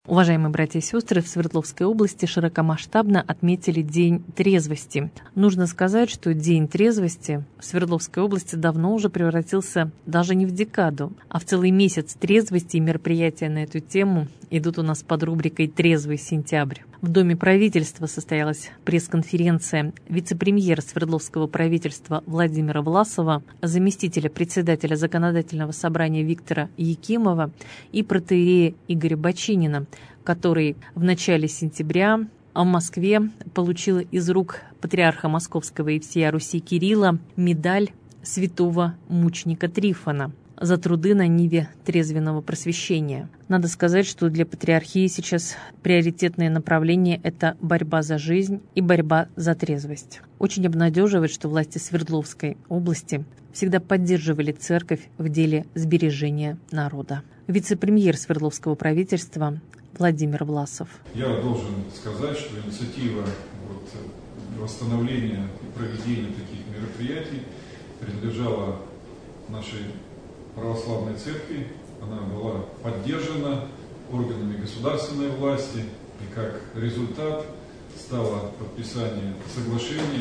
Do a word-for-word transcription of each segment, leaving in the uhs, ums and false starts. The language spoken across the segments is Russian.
Уважаемые братья и сестры, в Свердловской области широкомасштабно отметили День трезвости. Нужно сказать, что День трезвости в Свердловской области давно уже превратился даже не в декаду, а в целый месяц трезвости, и мероприятия на эту тему идут у нас под рубрикой «Трезвый сентябрь». В Доме правительства состоялась пресс-конференция вице-премьера Свердловского правительства Владимира Власова, заместителя председателя Законодательного собрания Виктора Якимова и протоиерея Игоря Бочинина, который в начале сентября в Москве получил из рук патриарха Московского и всея Руси Кирилла медаль святого мученика Трифона за труды на ниве трезвенного просвещения. Надо сказать, что для патриархии сейчас приоритетное направление – это борьба за жизнь и борьба за трезвость. Очень обнадеживает, что власти Свердловской области всегда поддерживали церковь в деле сбережения народа. Вице-премьер Свердловского правительства Владимир Власов. Я должен сказать, что инициатива вот, восстановления и проведения таких мероприятий принадлежала нашей православной церкви. Она была поддержана органами государственной власти, и как результат стало подписание соглашения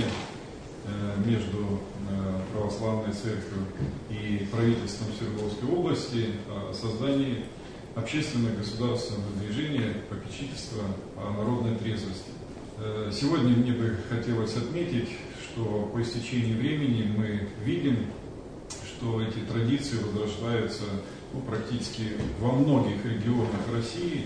между православной церковью и правительством Свердловской области о создании общественного государственного движения попечительства о народной трезвости. Сегодня мне бы хотелось отметить, что по истечении времени мы видим, что эти традиции возрождаются ну, практически во многих регионах России,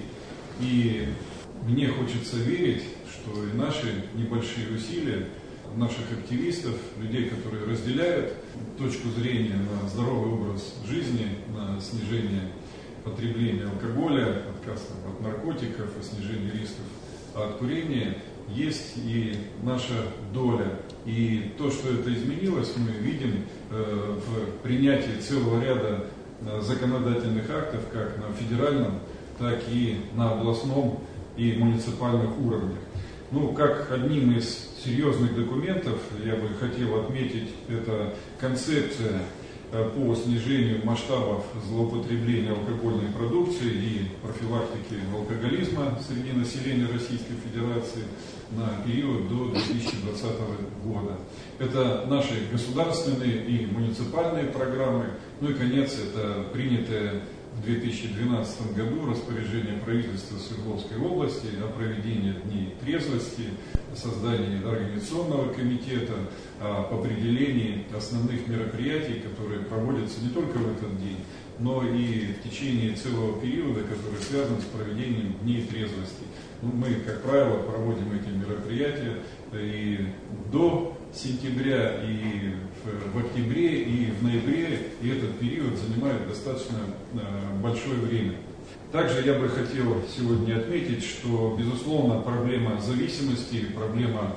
и мне хочется верить, что и наши небольшие усилия наших активистов, людей, которые разделяют точку зрения на здоровый образ жизни, на снижение потребления алкоголя, отказ от наркотиков и снижение рисков от курения, есть и наша доля. И то, что это изменилось, мы видим э, в принятии целого ряда э, законодательных актов, как на федеральном, так и на областном и муниципальных уровнях. Ну, как одним из серьезных документов я бы хотел отметить, это концепция по снижению масштабов злоупотребления алкогольной продукции и профилактики алкоголизма среди населения Российской Федерации на период до две тысячи двадцатого года. Это наши государственные и муниципальные программы. Ну и конец, это принятое в две тысячи двенадцатом году распоряжение правительства Свердловской области о проведении Дней трезвости, о создании организационного комитета, об определении основных мероприятий, которые проводятся не только в этот день, но и в течение целого периода, который связан с проведением Дней трезвости. Ну, мы, как правило, проводим эти мероприятия и до сентября, и в, в октябре, и в ноябре, и этот период занимает достаточно э, большое время. Также я бы хотел сегодня отметить, что, безусловно, проблема зависимости, проблема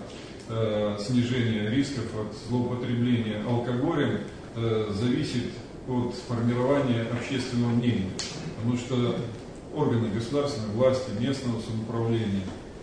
э, снижения рисков от злоупотребления алкоголем э, зависит от формирования общественного мнения, потому что органы государственной власти, местного самоуправления,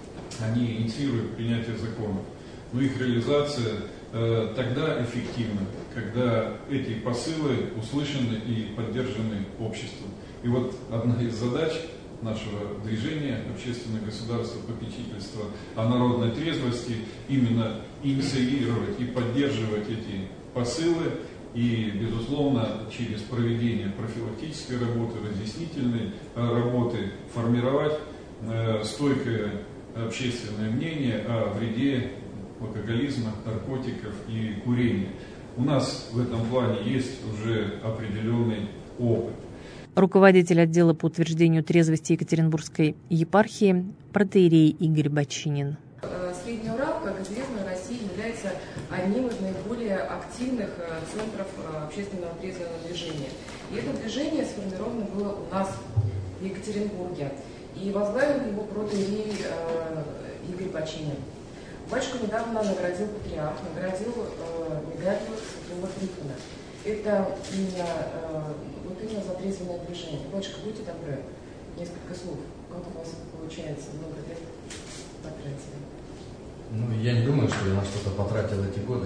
они инициируют принятие законов. Но их реализация э, тогда эффективна, когда эти посылы услышаны и поддержаны обществом. И вот одна из задач нашего движения общественное государство попечительства о народной трезвости именно инициировать и поддерживать эти посылы и, безусловно, через проведение профилактической работы, разъяснительной работы формировать э, стойкое общественное мнение о вреде алкоголизма, наркотиков и курения. У нас в этом плане есть уже определенный опыт. Руководитель отдела по утверждению трезвости Екатеринбургской епархии протоиерей Игорь Бочинин. Средний Урал, как известно, в России является одним из наиболее активных центров общественного трезвого движения. И это движение сформировано было у нас в Екатеринбурге. И возглавил его протоиерей Игорь Бочинин. Батюшка недавно наградил патриарх, наградил э, медалью святого Трифона. Это именно, э, вот именно за трезвенное движение. Батюшка, будьте добры, несколько слов. Как у вас получается? Много лет потратили? Ну, я не думаю, что я на что-то потратил эти годы.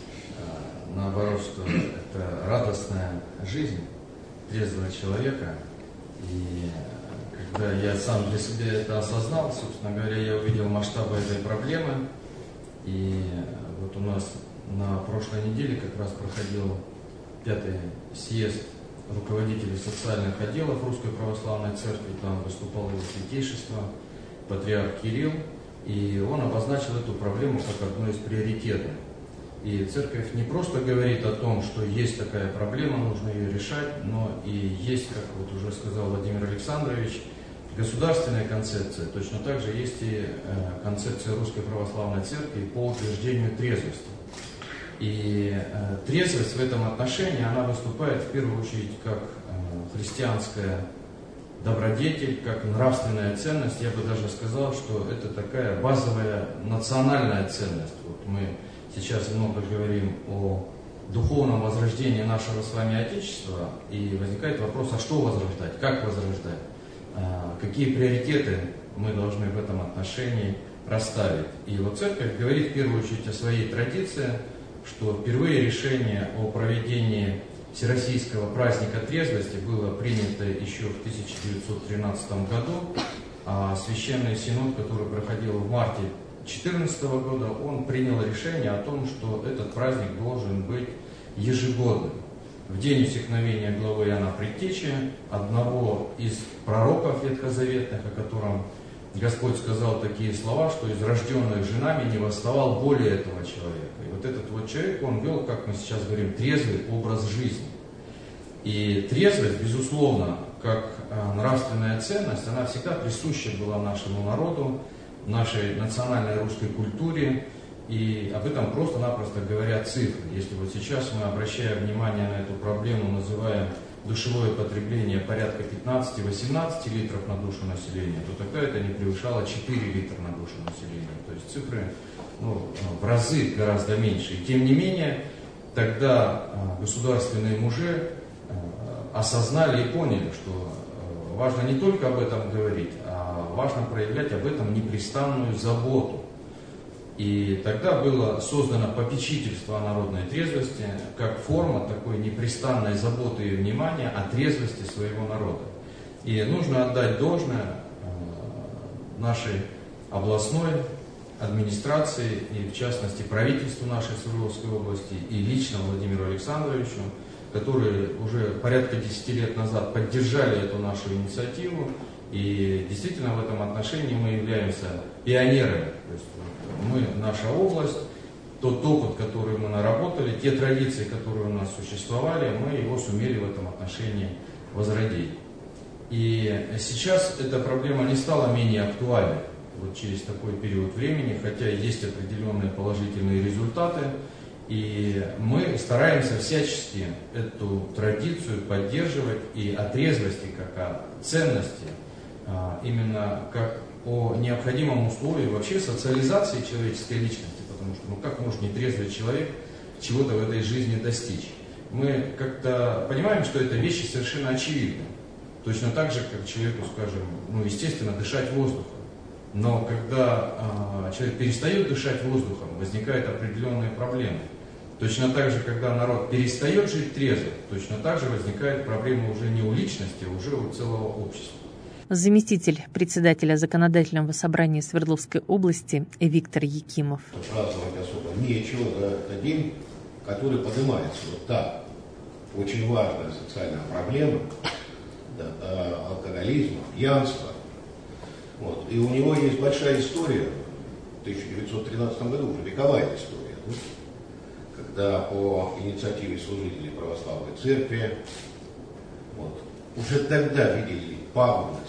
А, наоборот, что это радостная жизнь трезвого человека. И когда я сам для себя это осознал, собственно говоря, я увидел масштабы этой проблемы. И вот у нас на прошлой неделе как раз проходил пятый съезд руководителей социальных отделов Русской Православной Церкви. Там выступал его святейшество, патриарх Кирилл, и он обозначил эту проблему как одну из приоритетов. И церковь не просто говорит о том, что есть такая проблема, нужно ее решать, но и есть, как вот уже сказал Владимир Александрович, государственная концепция. Точно так же есть и концепция Русской Православной Церкви по утверждению трезвости. И э, трезвость в этом отношении, она выступает в первую очередь как э, христианская добродетель, как нравственная ценность. Я бы даже сказал, что это такая базовая национальная ценность. Вот мы сейчас много говорим о духовном возрождении нашего с вами Отечества, и возникает вопрос, а что возрождать, как возрождать, э, какие приоритеты мы должны в этом отношении расставить. И вот церковь говорит в первую очередь о своей традиции, что впервые решение о проведении Всероссийского праздника трезвости было принято еще в тысяча девятьсот тринадцатом году, а Священный Синод, который проходил в марте две тысячи четырнадцатого года, он принял решение о том, что этот праздник должен быть ежегодным. В день усекновения главы Иоанна Предтечи, одного из пророков ветхозаветных, о котором Господь сказал такие слова, что из рожденных женами не восставал более этого человека. И вот этот вот человек, он вел, как мы сейчас говорим, трезвый образ жизни. И трезвость, безусловно, как нравственная ценность, она всегда присуща была нашему народу, нашей национальной русской культуре. И об этом просто-напросто говорят цифры. Если вот сейчас мы, обращая внимание на эту проблему, называем душевое потребление порядка пятнадцати-восемнадцати литров на душу населения, то тогда это не превышало четыре литра на душу населения. То есть цифры ну, в разы гораздо меньше. И тем не менее, тогда государственные мужи осознали и поняли, что важно не только об этом говорить, а важно проявлять об этом непрестанную заботу. И тогда было создано попечительство о народной трезвости как форма такой непрестанной заботы и внимания о трезвости своего народа. И нужно отдать должное нашей областной администрации и, в частности, правительству нашей Свердловской области и лично Владимиру Александровичу, которые уже порядка десяти лет назад поддержали эту нашу инициативу. И действительно в этом отношении мы являемся пионерами. То есть мы, наша область, тот опыт, который мы наработали, те традиции, которые у нас существовали, мы его сумели в этом отношении возродить. И сейчас эта проблема не стала менее актуальной вот через такой период времени, хотя есть определенные положительные результаты. И мы стараемся всячески эту традицию поддерживать и о трезвости как о ценности, именно как о необходимом условии вообще социализации человеческой личности, потому что ну как может нетрезвый человек чего-то в этой жизни достичь? Мы как-то понимаем, что это вещи совершенно очевидны. Точно так же, как человеку, скажем, ну естественно, дышать воздухом. Но когда а, человек перестает дышать воздухом, возникают определенные проблемы. Точно так же, когда народ перестает жить трезво, точно так же возникает проблема уже не у личности, а уже у целого общества. Заместитель председателя Законодательного собрания Свердловской области Виктор Якимов. Праздновать особо нечего, да, это день, который поднимается вот так. Очень важная социальная проблема, да, алкоголизма, пьянства. Вот. И у него есть большая история, в тысяча девятьсот тринадцатом году, уже вековая история, да, когда по инициативе служителей православной церкви вот, уже тогда видели пагубность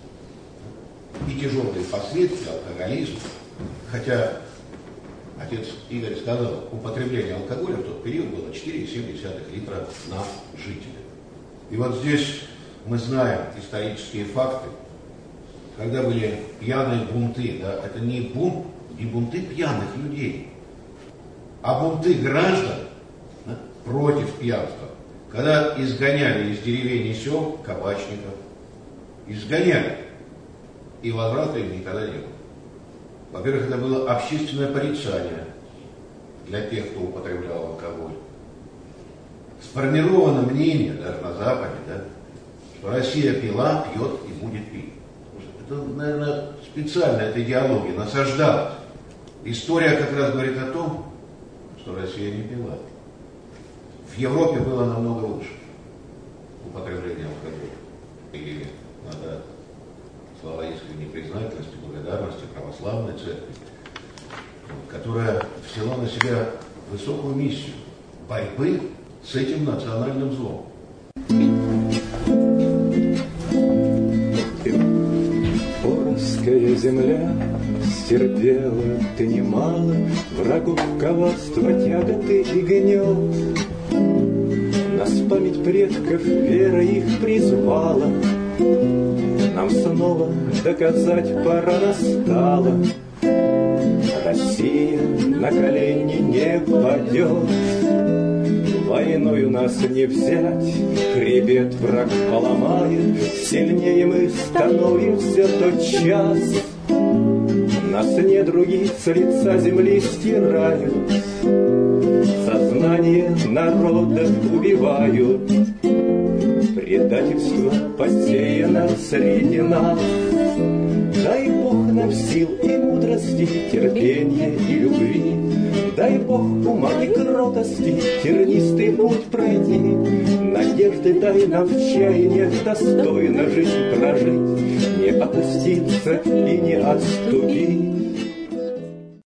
и тяжелые последствия алкоголизма, хотя отец Игорь сказал, употребление алкоголя в тот период было четыре целых семь десятых литра на жителя. И вот здесь мы знаем исторические факты, когда были пьяные бунты, да, это не бунт, не бунты пьяных людей, а бунты граждан, да, против пьянства, когда изгоняли из деревень и сел кабачников, изгоняли, и возврата им никогда не было. Во-первых, это было общественное порицание для тех, кто употреблял алкоголь. Сформировано мнение, даже на Западе, да, что Россия пила, пьет и будет пить. это, наверное, специально эта идеология насаждалась. История как раз говорит о том, что Россия не пила. В Европе было намного лучше употребление алкоголя. И надо слова искренней признательности, благодарности православной церкви, которая взяла на себя высокую миссию борьбы с этим национальным злом. Порусская земля стерпела ты немало врагов, коварства, тяготы и гнет. Нас память предков, вера их призвала. Нам снова доказать пора настала. Россия на колени не падет. Войною нас не взять, хребет враг поломает. Сильнее мы становимся тотчас. Нас недруги с лица земли стирают. Сознание народа убивают. Предательство посеяно среди нас. Дай Бог нам сил и мудрости, терпения и любви. Дай Бог ума и кротости, тернистый путь пройти. Надежды дай нам в чаяниях достойно жизнь прожить. Не опуститься и не отступить.